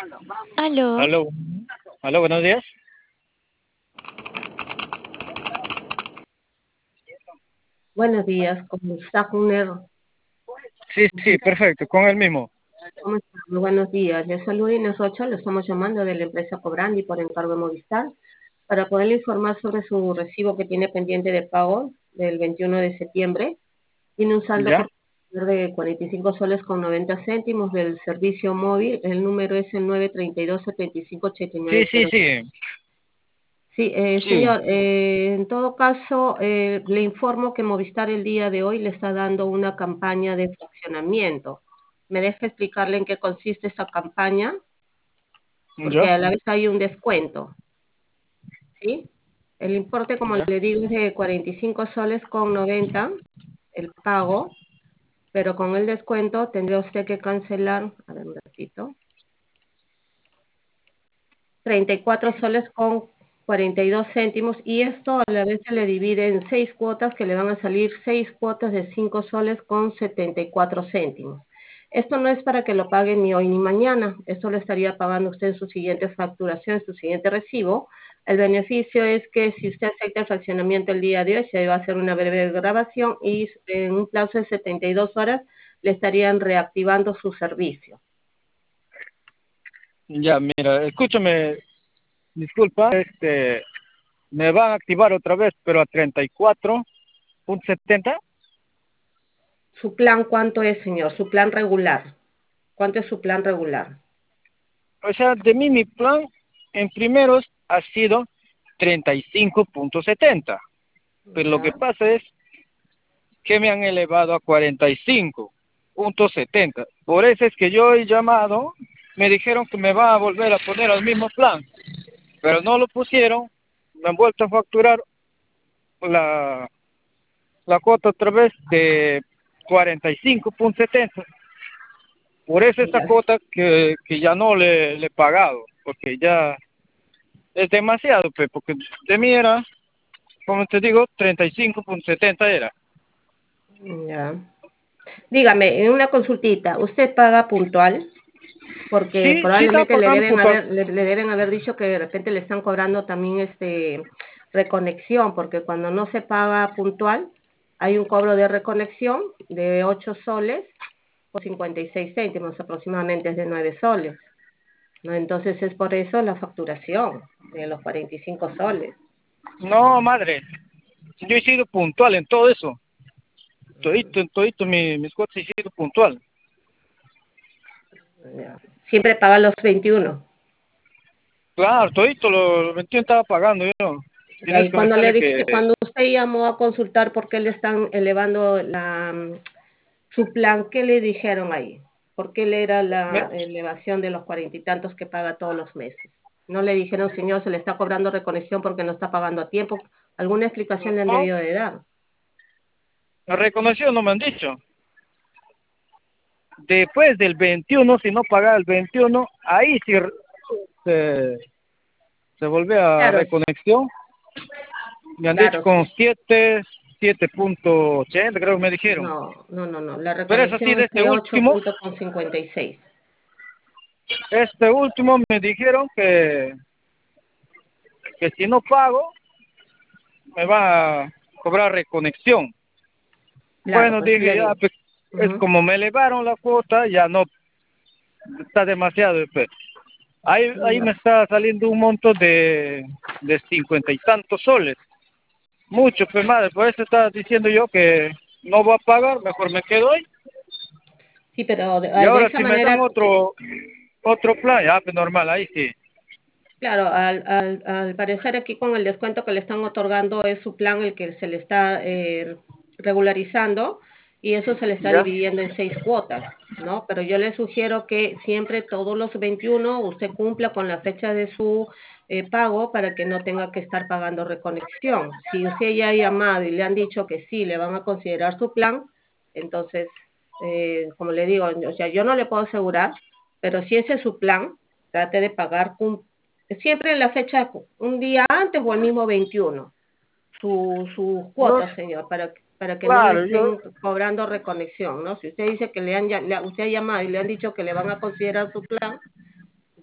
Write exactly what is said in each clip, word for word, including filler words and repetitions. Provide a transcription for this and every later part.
Aló, Aló, aló, buenos días. Buenos días, ¿cómo está, Juner? Sí, sí, perfecto, con el mismo. ¿Cómo está? Muy buenos días. Les saluda Inés Rocha, lo estamos llamando de la empresa Cobrandi por encargo de Movistar para poderle informar sobre su recibo que tiene pendiente de pago del veintiuno de septiembre. Tiene un saldo ¿Ya? por de cuarenta y cinco soles con noventa céntimos del servicio móvil. El número es el nueve tres dos, siete cinco, ocho Sí, nueve sí, cero. sí, Sí, eh, sí. señor, eh, en todo caso, eh, le informo que Movistar el día de hoy le está dando una campaña de fraccionamiento. ¿Me deja explicarle en qué consiste esa campaña? Porque ¿Ya? a la vez hay un descuento, ¿sí? El importe, como ¿Ya? le digo, es de cuarenta y cinco soles con noventa, el pago, pero con el descuento tendría usted que cancelar, a ver un ratito, treinta y cuatro soles con cuarenta y dos céntimos, y esto a la vez se le divide en seis cuotas que le van a salir seis cuotas de cinco soles con setenta y cuatro céntimos. Esto no es para que lo pague ni hoy ni mañana, esto lo estaría pagando usted en su siguiente facturación, en su siguiente recibo. El beneficio es que si usted acepta el fraccionamiento el día de hoy, se va a hacer una breve grabación y en un plazo de setenta y dos horas le estarían reactivando su servicio. Ya, mira, escúchame, disculpa, este, me van a activar otra vez, pero a treinta y cuatro punto setenta. ¿Su plan cuánto es, señor? Su plan regular. ¿Cuánto es su plan regular? O sea, de mí mi plan en primeros ha sido treinta y cinco punto setenta, pero lo que Ya, pasa es que me han elevado a cuarenta y cinco punto setenta. Por eso es que yo he llamado, me dijeron que me va a volver a poner al mismo plan, pero no lo pusieron, me han vuelto a facturar la, la cuota otra vez de cuarenta y cinco punto setenta. Por eso esta ya. cuota que, que ya no le, le he pagado, porque ya es demasiado, pues, porque de mí era, como te digo, treinta y cinco punto setenta era. Ya. Dígame, en una consultita, ¿usted paga puntual? Porque Sí, sí estaba probablemente le pagando deben puntual. haber, le, le deben haber dicho que de repente le están cobrando también este reconexión, porque cuando no se paga puntual, hay un cobro de reconexión de ocho soles por cincuenta y seis céntimos, aproximadamente es de nueve soles, ¿no? Entonces es por eso la facturación de los cuarenta y cinco soles. No, madre, yo he sido puntual en todo eso. Todito, en todito mi, mis cuotas he sido puntual. Ya. Siempre paga los veintiuno. Claro, todito lo veintiuno estaba pagando yo. Y Tienes ahí que me cuando le sale dije, que... cuando usted llamó a consultar por qué le están elevando la, mm, su plan, ¿qué le dijeron ahí? ¿Por qué le era me- la elevación de los cuarenta y tantos que paga todos los meses? No le dijeron, señor, se le está cobrando reconexión porque no está pagando a tiempo. ¿Alguna explicación le han no, debido de dar? la reconoció, no me han dicho. Después del veintiuno, si no pagaba el veintiuno, ahí sí se, se volvió a Claro, reconexión. Me han dicho claro, con sí. siete, siete punto ochenta, creo que me dijeron. No, no, no, no. La Pero eso sí, reconexión de es este de ocho último, punto cincuenta y seis. este último me dijeron que, que si no pago, me va a cobrar reconexión. Claro, Bueno, pues dije, le ya, digo. pues, es Ujú. como me elevaron la cuota, ya no, está demasiado, pues. Ahí, ahí me No. está saliendo un monto de, de cincuenta y tantos soles. Mucho, pues, madre, por eso estaba diciendo yo que no voy a pagar, mejor me quedo ahí. Sí, pero de, Y de ahora esa si me dan manera, otro, otro plan, ya, pues, normal, ahí sí. claro, al, al, al parecer aquí con el descuento que le están otorgando es su plan el que se le está eh, regularizando y eso se le está ¿Ya? dividiendo en seis cuotas, ¿no? Pero yo le sugiero que siempre todos los veintiuno usted cumpla con la fecha de su eh, pago para que no tenga que estar pagando reconexión. Si usted ya ha llamado y le han dicho que sí, le van a considerar su plan, entonces, eh, como le digo, o sea, yo no le puedo asegurar, pero si ese es su plan, trate de pagar siempre en la fecha, un día antes o el mismo veintiuno, su, su No, cuota, señor, para, para que no le claro, yo, estén cobrando reconexión, ¿no? Si usted dice que le han, le, usted ha llamado y le han dicho que le van a considerar su plan,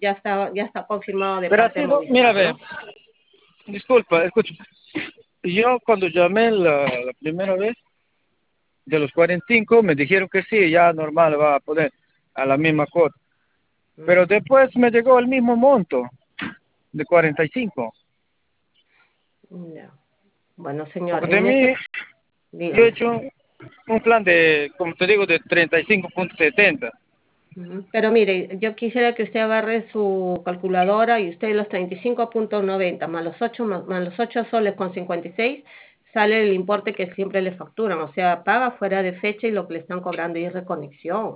ya está, ya está confirmado de Pero ha parte de sido, mira, Movistar, ve, ¿no? disculpa, escucha. Yo cuando llamé la, la primera vez de los cuarenta y cinco me dijeron que sí, ya normal va a poner a la misma cuota. Pero Mm, después me llegó el mismo monto de cuarenta y cinco. ya. Bueno, señor, Porque de en ese, mí, yo he dígame. hecho un, un plan de, como te digo, de treinta y cinco punto setenta. Ujú. Pero mire, yo quisiera que usted agarre su calculadora y usted los treinta y cinco punto noventa más los ocho más, más los ocho soles con cincuenta y seis sale el importe que siempre le facturan, o sea, paga fuera de fecha y lo que le están cobrando y es reconexión,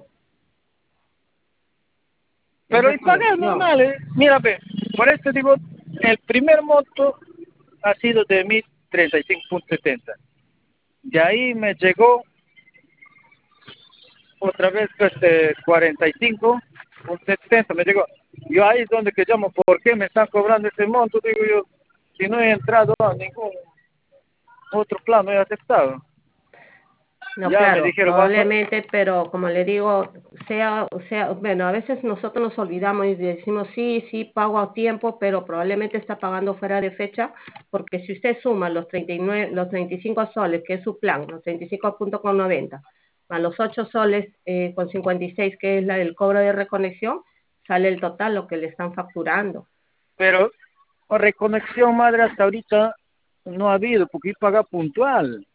es Pero y pagar reconexión. normal, ¿eh? Mira, ve, por eso digo, el primer monto ha sido de mi treinta y cinco punto setenta. De ahí me llegó otra vez pues, de cuarenta y cinco punto setenta, me llegó. Yo ahí es donde que llamo, ¿por qué me están cobrando ese monto? Digo yo, si no he entrado a ningún otro plan, no he aceptado. No, Ya me claro, dijeron, vas a... probablemente, pero como le digo, sea, o sea, bueno, a veces nosotros nos olvidamos y decimos sí, sí, pago a tiempo, pero probablemente está pagando fuera de fecha, porque si usted suma los treinta y nueve, los treinta y cinco soles, que es su plan, los treinta y cinco punto noventa, más los ocho soles eh, con cincuenta y seis, que es la del cobro de reconexión, sale el total, lo que le están facturando. Pero reconexión, madre, hasta ahorita no ha habido, porque paga puntual.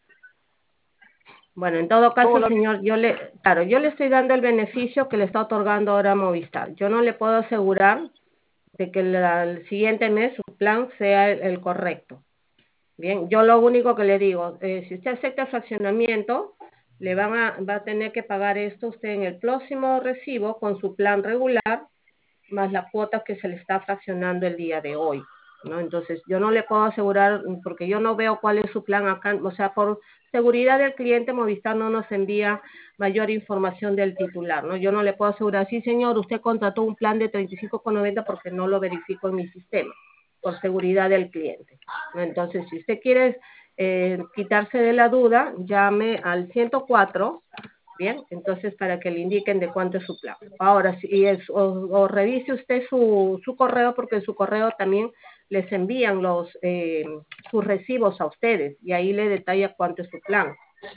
Bueno, en todo Como caso, la... señor, yo le, claro, yo le estoy dando el beneficio que le está otorgando ahora Movistar. Yo no le puedo asegurar de que la- el siguiente mes su plan sea el, el correcto. Bien, yo lo único que le digo, eh, si usted acepta fraccionamiento, le van a, va a tener que pagar esto usted en el próximo recibo con su plan regular más la cuota que se le está fraccionando el día de hoy, ¿no? Entonces, yo no le puedo asegurar, porque yo no veo cuál es su plan acá, o sea, por seguridad del cliente, Movistar no nos envía mayor información del titular, ¿no? Yo no le puedo asegurar, sí, señor, usted contrató un plan de treinta y cinco con noventa porque no lo verifico en mi sistema, por seguridad del cliente, ¿no? Entonces, si usted quiere eh, quitarse de la duda, llame al ciento cuatro. Bien, entonces para que le indiquen de cuánto es su plan. Ahora, si es, o, o revise usted su, su correo, porque en su correo también les envían los eh, sus recibos a ustedes y ahí le detalla cuánto es su plan.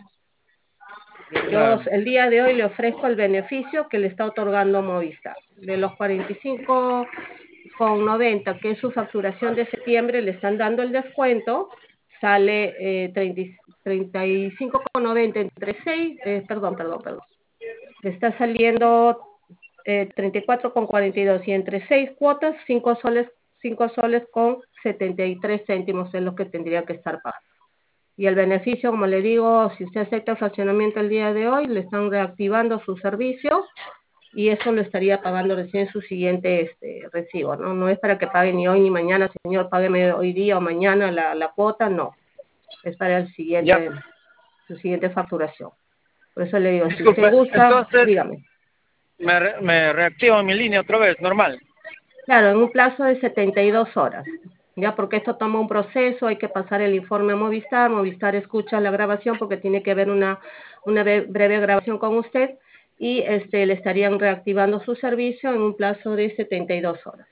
Bien, yo Claro. el día de hoy le ofrezco el beneficio que le está otorgando Movistar. De los cuarenta y cinco con noventa, que es su facturación de septiembre, le están dando el descuento, sale eh, treinta, treinta y cinco con noventa entre seis, eh, perdón, perdón, perdón. Le está saliendo eh, treinta y cuatro con cuarenta y dos y entre seis cuotas, cinco soles, cinco soles con setenta y tres céntimos es lo que tendría que estar pagando. Y el beneficio, como le digo, si usted acepta el fraccionamiento el día de hoy, le están reactivando su servicio y eso lo estaría pagando recién su siguiente este, recibo, ¿no? No es para que pague ni hoy ni mañana, señor, págueme hoy día o mañana la, la cuota, no. Es para el Ya, siguiente, su siguiente facturación. Por eso le digo, si usted disculpe, gusta, entonces dígame. me, re- me reactivo mi línea otra vez, normal. Claro, en un plazo de setenta y dos horas, ya porque esto toma un proceso, hay que pasar el informe a Movistar, Movistar escucha la grabación porque tiene que haber una, una bre- breve grabación con usted y este le estarían reactivando su servicio en un plazo de setenta y dos horas.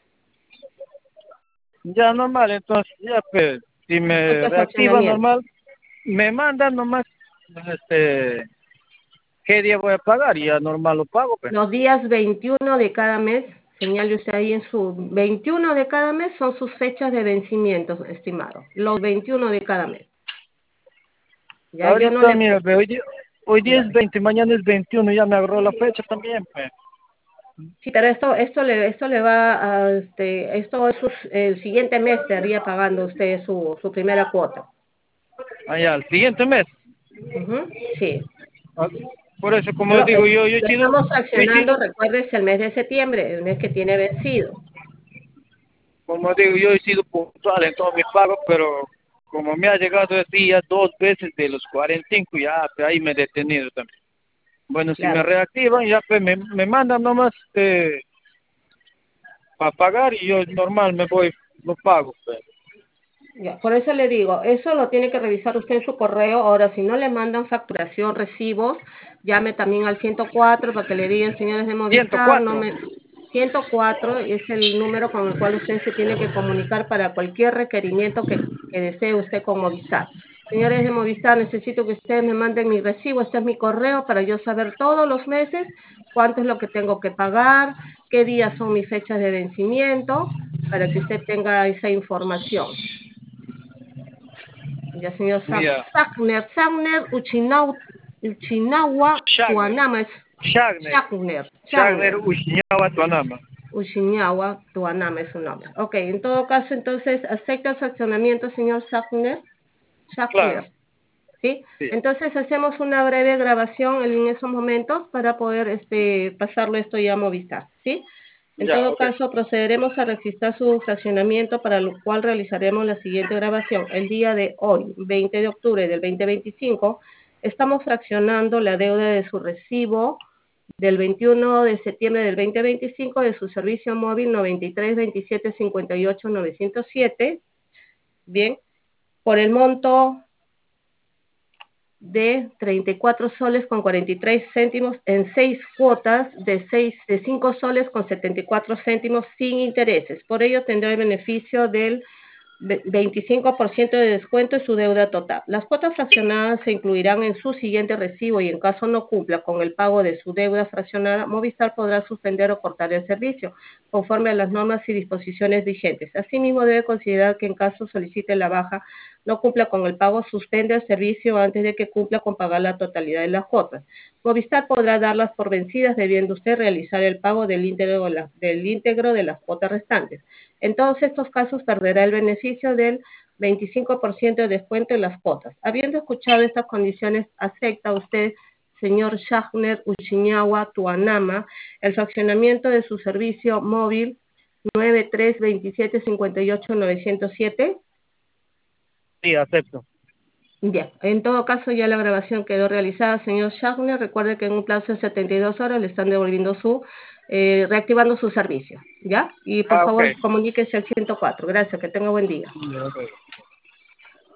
Ya normal, entonces, ya pues, si me Acepta reactiva fraccionamiento. normal, me mandan nomás, este, qué día voy a pagar y ya normal lo pago, pues. Los días veintiuno de cada mes, señale usted ahí en su veintiuno de cada mes son sus fechas de vencimiento, estimado. Los veintiuno de cada mes. Ya yo no Ahorita, le, mira, ve, hoy día, hoy día es dígame. veinte, mañana es veintiuno, ya me agarró la fecha también, pues. Sí, pero esto, esto le, esto le va a, este, esto es sus- el siguiente mes estaría pagando usted su, su primera cuota. Allá, el siguiente mes. Ujú, sí. Ah, por eso, como les Pero digo, eh, yo, yo he lo sido, estamos yo he fraccionando, sido, recuérdese, el mes de septiembre, el mes que tiene vencido. como digo, yo he sido puntual en todos mis pagos, pero como me ha llegado así ya dos veces de los cuarenta y cinco, ya pues, ahí me he detenido también. Bueno, si me Claro. reactivan, ya pues me, me mandan nomás eh, para pagar y yo normal me voy, lo pago. Pues. Ya, por eso le digo, eso lo tiene que revisar usted en su correo. Ahora, si no le mandan facturación, recibos, llame también al ciento cuatro para que le digan, señores de ciento Movistar, no cuatro me, ciento cuatro es el número con el cual usted se tiene que comunicar para cualquier requerimiento que, que desee usted con Movistar. Señores de Movistar, necesito que ustedes me manden mi recibo, este es mi correo para yo saber todos los meses cuánto es lo que tengo que pagar, qué días son mis fechas de vencimiento, para que usted tenga esa información. Ya, señor Ya. Sagner, Sagner, Uchinau, Uchinawa, Shagner. Tuanama es Shagner. Sagner, Shagner Sagner. Ushiñawa Tuanama. Ushiñawa, Tuanama es su nombre. Ok, en todo caso, entonces, ¿acepta el fraccionamiento, señor Sagner? Claro. Sagner, ¿sí? Sí. Entonces, hacemos una breve grabación en esos momentos para poder este, pasarlo esto ya a Movistar, ¿sí? En Ya, todo ok. caso, procederemos a registrar su fraccionamiento, para lo cual realizaremos la siguiente grabación. El día de hoy, veinte de octubre del dos mil veinticinco, estamos fraccionando la deuda de su recibo del veintiuno de septiembre del dos mil veinticinco de su servicio móvil noventa y tres veintisiete cincuenta y ocho novecientos siete, bien, por el monto de treinta y cuatro soles con cuarenta y tres céntimos en seis cuotas de, seis, de cinco soles con setenta y cuatro céntimos sin intereses. Por ello tendrá el beneficio del veinticinco por ciento de descuento en su deuda total. Las cuotas fraccionadas se incluirán en su siguiente recibo y en caso no cumpla con el pago de su deuda fraccionada, Movistar podrá suspender o cortar el servicio conforme a las normas y disposiciones vigentes. Asimismo, debe considerar que en caso solicite la baja, no cumpla con el pago, suspende el servicio antes de que cumpla con pagar la totalidad de las cuotas. Movistar podrá darlas por vencidas, debiendo usted realizar el pago del íntegro, del íntegro de las cuotas restantes. En todos estos casos perderá el beneficio del veinticinco por ciento de descuento en las cuotas. Habiendo escuchado estas condiciones, ¿acepta usted, señor Shagner Ushiñawa Tuanama, el fraccionamiento de su servicio móvil nueve tres veintisiete cincuenta y ocho novecientos siete? Sí, acepto. Bien, en todo caso ya la grabación quedó realizada, señor Shagner. Recuerde que en un plazo de setenta y dos horas le están devolviendo su, eh, reactivando su servicio, ¿ya? Y por Ah, ok. favor comuníquese al ciento cuatro. Gracias, que tenga buen día. Ya, ok.